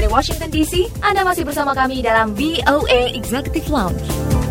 Washington DC. Anda masih bersama kami dalam VOA Executive Lounge.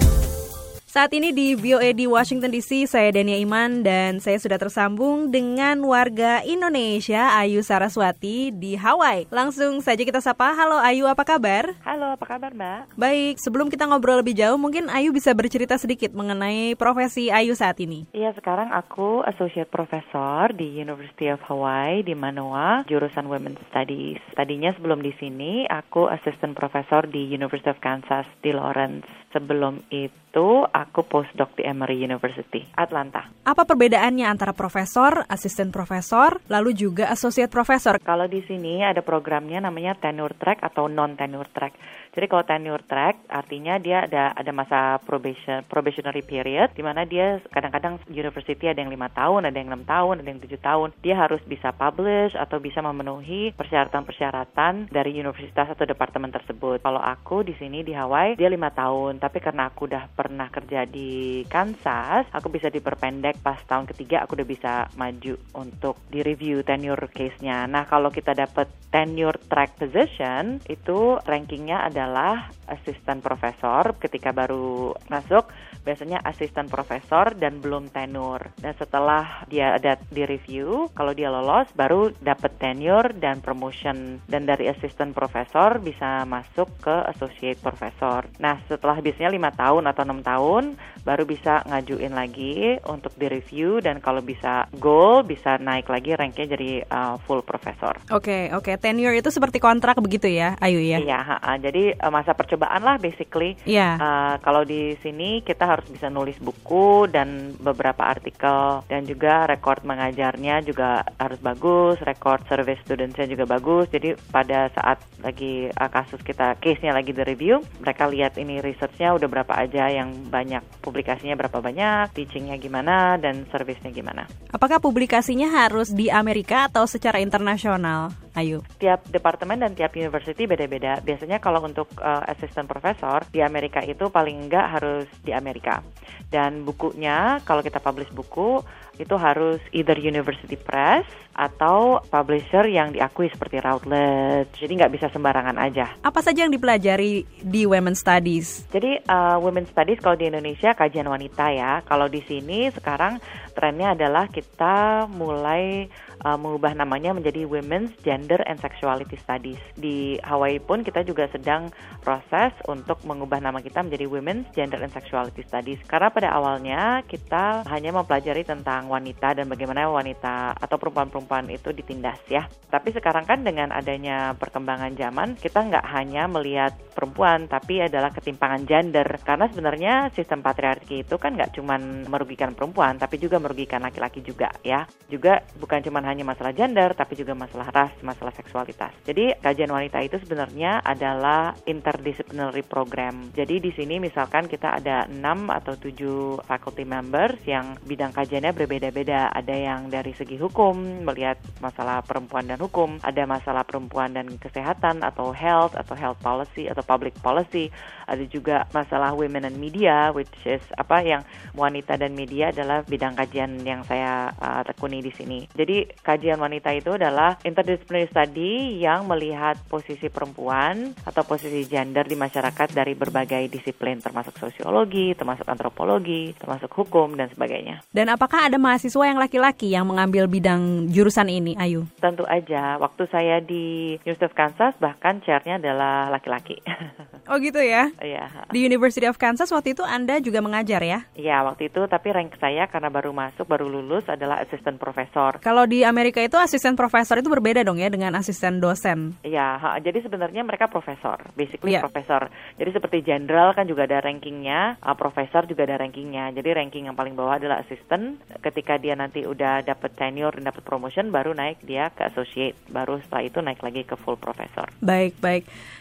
Saat ini di VOA di Washington DC, saya Dania Iman dan saya sudah tersambung dengan warga Indonesia, Ayu Saraswati di Hawaii. Langsung saja kita sapa. Halo Ayu, apa kabar? Halo, apa kabar Mbak? Baik, sebelum kita ngobrol lebih jauh, mungkin Ayu bisa bercerita sedikit mengenai profesi Ayu saat ini. Iya, sekarang aku Associate Professor di University of Hawaii di Manoa, jurusan Women's Studies. Tadinya sebelum di sini, aku Assistant Professor di University of Kansas di Lawrence. Sebelum itu, aku postdoc di Emory University, Atlanta. Apa perbedaannya antara profesor, asisten profesor, lalu juga associate profesor? Kalau di sini ada programnya namanya tenure track atau non-tenure track. Jadi kalau tenure track artinya dia ada masa probationary period, di mana dia kadang-kadang university ada yang 5 tahun, ada yang 6 tahun, ada yang 7 tahun. Dia harus bisa publish atau bisa memenuhi persyaratan-persyaratan dari universitas atau departemen tersebut. Kalau aku di sini di Hawaii, dia 5 tahun. Tapi karena aku udah pernah kerja di Kansas, aku bisa diperpendek pas tahun ketiga aku udah bisa maju untuk di-review tenure case-nya. Nah, kalau kita dapat tenure track position, itu rankingnya adalah assistant professor. Ketika baru masuk, biasanya assistant professor dan belum tenure. Dan setelah dia ada di-review, kalau dia lolos, baru dapat tenure dan promotion. Dan dari assistant professor bisa masuk ke associate professor. Nah, setelah biasanya 5 tahun atau 6 tahun baru bisa ngajuin lagi untuk di-review, dan kalau bisa gold bisa naik lagi ranknya jadi full professor. Oke. Tenure itu seperti kontrak begitu ya, Ayu ya? Iya, jadi masa percobaan lah basically. Iya. Kalau di sini kita harus bisa nulis buku dan beberapa artikel, dan juga rekor mengajarnya juga harus bagus, rekor survey studentsnya juga bagus. Jadi pada saat lagi kasus kita, case-nya lagi di-review, mereka lihat ini research-nya udah berapa aja, yang banyak publikasinya berapa banyak, teaching-nya gimana, dan service-nya gimana. Apakah publikasinya harus di Amerika atau secara internasional, Ayu? Tiap departemen dan tiap university beda-beda. Biasanya kalau untuk assistant professor di Amerika itu paling enggak harus di Amerika. Dan bukunya, kalau kita publish buku, itu harus either university press atau publisher yang diakui seperti Routledge. Jadi nggak bisa sembarangan aja. Apa saja yang dipelajari di Women's Studies? Jadi Women's Studies kalau di Indonesia kajian wanita ya. Kalau di sini sekarang trennya adalah kita mulai mengubah namanya menjadi Women's Gender and Sexuality Studies. Di Hawaii pun kita juga sedang proses untuk mengubah nama kita menjadi Women's Gender and Sexuality Studies. Karena pada awalnya kita hanya mempelajari tentang wanita dan bagaimana wanita atau perempuan-perempuan itu ditindas ya. Tapi sekarang kan dengan adanya perkembangan zaman, kita nggak hanya melihat perempuan, tapi adalah ketimpangan gender. Karena sebenarnya sistem patriarki itu kan nggak cuma merugikan perempuan, tapi juga merugikan laki-laki juga ya. Juga bukan cuma hanya masalah gender, tapi juga masalah ras, masalah seksualitas. Jadi kajian wanita itu sebenarnya adalah interdisciplinary program. Jadi di sini misalkan kita ada 6 atau 7 faculty members yang bidang kajiannya berbeda-beda. Ada yang dari segi hukum, melihat masalah perempuan dan hukum, ada masalah perempuan dan kesehatan atau health policy atau public policy. Ada juga masalah women and media, which is yang wanita dan media adalah bidang kajian yang saya tekuni di sini. Jadi kajian wanita itu adalah interdisciplinary study yang melihat posisi perempuan atau posisi gender di masyarakat dari berbagai disiplin, termasuk sosiologi, termasuk antropologi, termasuk hukum dan sebagainya. Dan apakah ada mahasiswa yang laki-laki yang mengambil bidang jurusan ini, Ayu? Tentu aja. Waktu saya di University of Kansas bahkan chair-nya adalah laki-laki. Oh gitu ya? Iya. Di University of Kansas waktu itu Anda juga mengajar ya? Iya, waktu itu, tapi rank saya karena baru lulus adalah assistant professor. Kalau di Amerika itu asisten profesor itu berbeda dong ya dengan asisten dosen? Iya, jadi sebenarnya mereka profesor, basically profesor. Jadi seperti general kan juga ada rankingnya, profesor juga ada rankingnya. Jadi ranking yang paling bawah adalah assistant. Ketika dia nanti udah dapat tenure dan dapat promotion, baru naik dia ke associate. Baru setelah itu naik lagi ke full professor. Baik.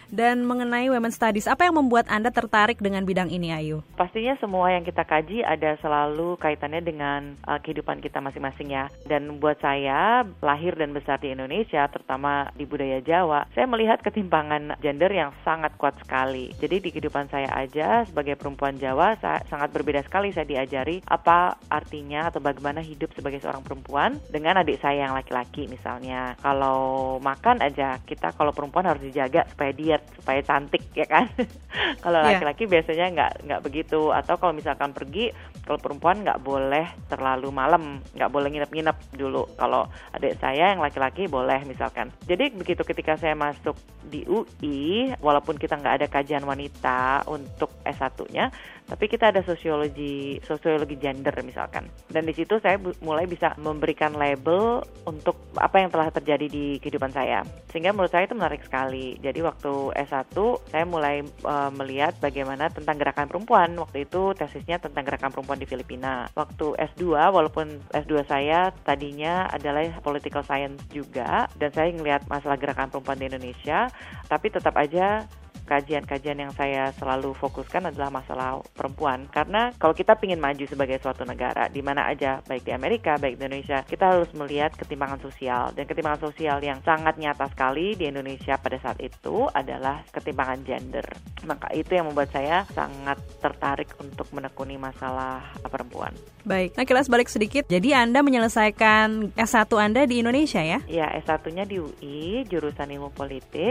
Dan mengenai Women Studies, apa yang membuat Anda tertarik dengan bidang ini, Ayu? Pastinya semua yang kita kaji ada selalu kaitannya dengan kehidupan kita masing-masing ya. Dan buat saya, lahir dan besar di Indonesia, terutama di budaya Jawa, saya melihat ketimpangan gender yang sangat kuat sekali. Jadi di kehidupan saya aja sebagai perempuan Jawa, sangat berbeda sekali saya diajari apa artinya atau bagaimana hidup sebagai seorang perempuan dengan adik saya yang laki-laki misalnya. Kalau makan aja, kita kalau perempuan harus dijaga supaya diet, supaya cantik ya kan. Kalau laki-laki biasanya nggak begitu. Atau kalau misalkan pergi, kalau perempuan nggak boleh terlalu malam, nggak boleh nginep-nginep dulu. Kalau adik saya yang laki-laki boleh misalkan. Jadi begitu ketika saya masuk di UI, walaupun kita nggak ada kajian wanita untuk S1-nya, tapi kita ada sosiologi gender misalkan. Dan di situ saya mulai bisa memberikan label untuk apa yang telah terjadi di kehidupan saya. Sehingga menurut saya itu menarik sekali. Jadi waktu S1 saya mulai melihat bagaimana tentang gerakan perempuan. Waktu itu tesisnya tentang gerakan perempuan di Filipina. Waktu S2, walaupun S2 saya tadinya adalah political science juga, dan saya ngelihat masalah gerakan perempuan di Indonesia, tapi tetap aja kajian-kajian yang saya selalu fokuskan adalah masalah perempuan. Karena kalau kita ingin maju sebagai suatu negara, di mana aja, baik di Amerika, baik di Indonesia, kita harus melihat ketimpangan sosial. Dan ketimpangan sosial yang sangat nyata sekali di Indonesia pada saat itu adalah ketimpangan gender. Maka itu yang membuat saya sangat tertarik untuk menekuni masalah perempuan. Baik, nah kilas balik sedikit. Jadi Anda menyelesaikan S1 Anda di Indonesia ya? Ya, S1-nya di UI, jurusan ilmu politik.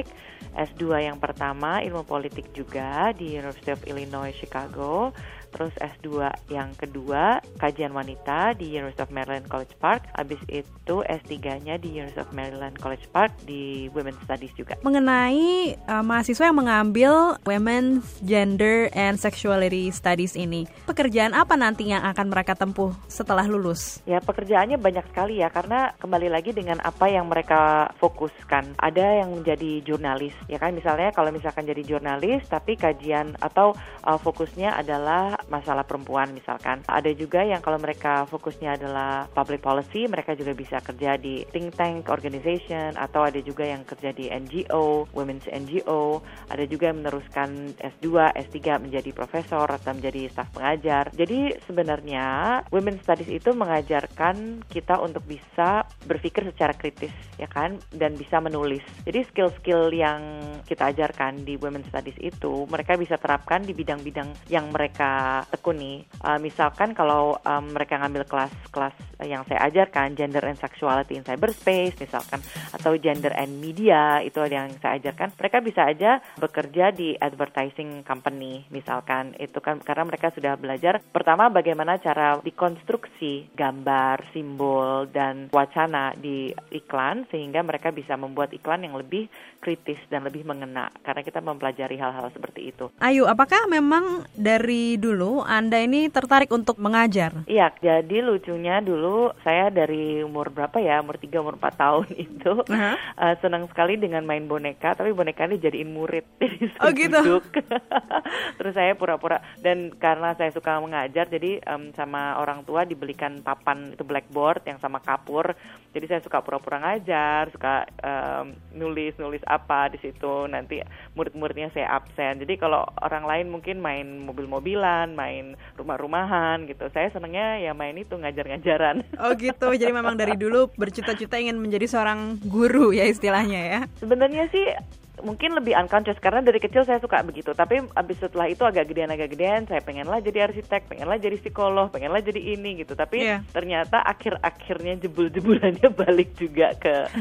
S2 yang pertama ilmu politik juga di University of Illinois Chicago. Terus S2 yang kedua kajian wanita di University of Maryland College Park. Habis itu S3-nya di University of Maryland College Park di Women's Studies juga. Mengenai mahasiswa yang mengambil Women's Gender and Sexuality Studies ini, pekerjaan apa nanti yang akan mereka tempuh setelah lulus? Ya, pekerjaannya banyak sekali ya, karena kembali lagi dengan apa yang mereka fokuskan. Ada yang menjadi jurnalis, ya kan, misalnya kalau misalkan jadi jurnalis tapi kajian atau fokusnya adalah masalah perempuan misalkan. Ada juga yang kalau mereka fokusnya adalah public policy, mereka juga bisa kerja di think tank organization, atau ada juga yang kerja di NGO, women's NGO. Ada juga yang meneruskan S2, S3 menjadi profesor atau menjadi staf pengajar. Jadi sebenarnya women's studies itu mengajarkan kita untuk bisa berpikir secara kritis, ya kan, dan bisa menulis. Jadi skill-skill yang kita ajarkan di women's studies itu mereka bisa terapkan di bidang-bidang yang mereka tekuni. Misalkan kalau mereka ngambil kelas-kelas yang saya ajarkan, gender and sexuality in cyberspace misalkan, atau gender and media, itu ada yang saya ajarkan. Mereka bisa aja bekerja di advertising company misalkan. Itu kan karena mereka sudah belajar pertama bagaimana cara dikonstruksi gambar, simbol, dan wacana di iklan, sehingga mereka bisa membuat iklan yang lebih kritis dan lebih mengena, karena kita mempelajari hal-hal seperti itu. Ayu, apakah memang dari dulu Anda ini tertarik untuk mengajar? Iya, jadi lucunya dulu saya dari umur berapa ya, umur 3, umur 4 tahun itu senang sekali dengan main boneka, tapi bonekanya jadiin murid. Jadi saya duduk. Terus saya pura-pura, dan karena saya suka mengajar, jadi sama orang tua dibelikan papan itu blackboard yang sama kapur. Jadi saya suka pura-pura ngajar, suka nulis apa di situ, nanti murid-muridnya saya absen. Jadi kalau orang lain mungkin main mobil-mobilan, main rumah-rumahan gitu, saya senangnya ya main itu, ngajar-ngajaran. Oh gitu, jadi memang dari dulu bercita-cita ingin menjadi seorang guru ya istilahnya ya? Sebenarnya sih mungkin lebih unconscious, karena dari kecil saya suka begitu. Tapi abis setelah itu agak gedean, saya pengenlah jadi arsitek, pengenlah jadi psikolog, pengenlah jadi ini gitu. Tapi ternyata akhir-akhirnya jebul-jebulannya balik juga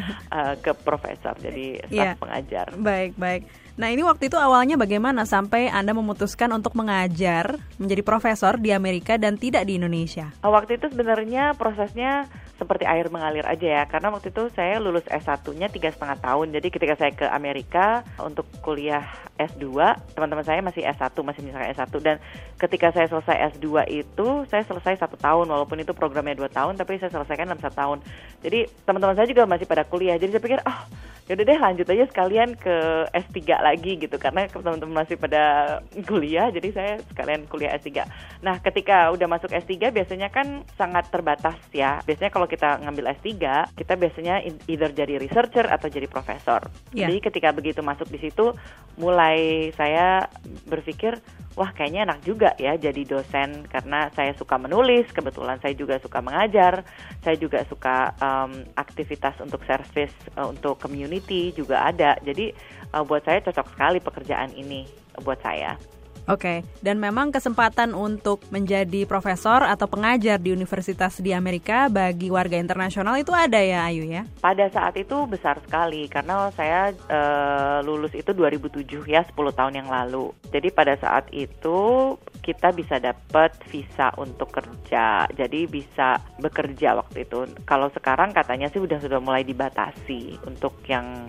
ke profesor, jadi staf pengajar. Baik. Nah ini waktu itu awalnya bagaimana sampai Anda memutuskan untuk mengajar, menjadi profesor di Amerika dan tidak di Indonesia? Waktu itu sebenarnya prosesnya seperti air mengalir aja ya, karena waktu itu saya lulus S1-nya 3,5 tahun. Jadi ketika saya ke Amerika untuk kuliah S2, teman-teman saya masih S1, masih misalkan S1. Dan ketika saya selesai S2 itu, saya selesai 1 tahun, walaupun itu programnya 2 tahun, tapi saya selesaikan dalam 1 tahun. Jadi teman-teman saya juga masih pada kuliah. Jadi saya pikir, yaudah deh lanjut aja sekalian ke S3 lagi gitu, karena teman-teman masih pada kuliah, jadi saya sekalian kuliah S3. Nah, ketika udah masuk S3 biasanya kan sangat terbatas ya. Biasanya kalau kita ngambil S3, kita biasanya either jadi researcher atau jadi profesor. Jadi ketika begitu masuk di situ, mulai saya berpikir, wah kayaknya enak juga ya jadi dosen, karena saya suka menulis, kebetulan saya juga suka mengajar, saya juga suka aktivitas untuk service, untuk community juga ada. Jadi buat saya cocok sekali pekerjaan ini buat saya. Oke, dan memang kesempatan untuk menjadi profesor atau pengajar di universitas di Amerika bagi warga internasional itu ada ya, Ayu ya? Pada saat itu besar sekali, karena saya lulus itu 2007 ya, 10 tahun yang lalu. Jadi pada saat itu kita bisa dapat visa untuk kerja, jadi bisa bekerja waktu itu. Kalau sekarang katanya sih sudah mulai dibatasi untuk yang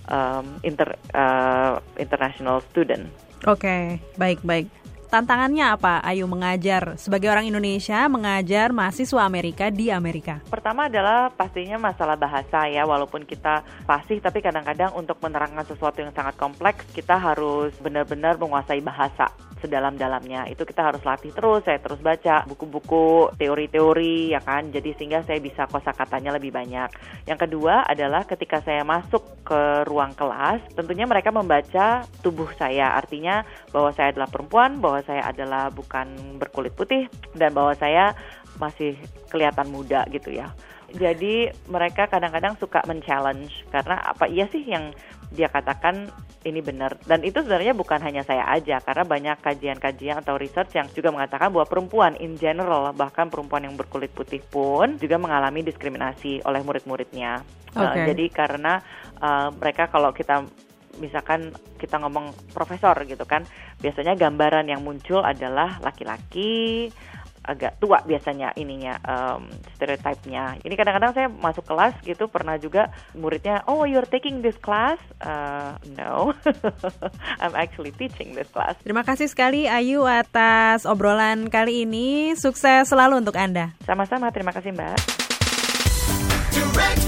international student. Oke, baik. Tantangannya apa, Ayu, mengajar sebagai orang Indonesia, mengajar mahasiswa Amerika di Amerika? Pertama adalah pastinya masalah bahasa ya, walaupun kita fasih, tapi kadang-kadang untuk menerangkan sesuatu yang sangat kompleks, kita harus benar-benar menguasai bahasa sedalam-dalamnya. Itu kita harus latih terus, saya terus baca buku-buku, teori-teori ya kan, jadi sehingga saya bisa kosakatanya lebih banyak. Yang kedua adalah ketika saya masuk ke ruang kelas, tentunya mereka membaca tubuh saya, artinya bahwa saya adalah perempuan, bahwa saya adalah bukan berkulit putih, dan bahwa saya masih kelihatan muda gitu ya. Jadi mereka kadang-kadang suka men-challenge, karena apa iya sih yang dia katakan ini benar. Dan itu sebenarnya bukan hanya saya aja, karena banyak kajian-kajian atau research yang juga mengatakan bahwa perempuan in general, bahkan perempuan yang berkulit putih pun juga mengalami diskriminasi oleh murid-muridnya. Jadi karena mereka, kalau kita misalkan kita ngomong profesor gitu kan, biasanya gambaran yang muncul adalah laki-laki, agak tua biasanya ininya, stereotipnya. Ini kadang-kadang saya masuk kelas gitu, pernah juga muridnya, oh you're taking this class? No, I'm actually teaching this class. Terima kasih sekali Ayu atas obrolan kali ini, sukses selalu untuk Anda. Sama-sama, terima kasih Mbak. Direct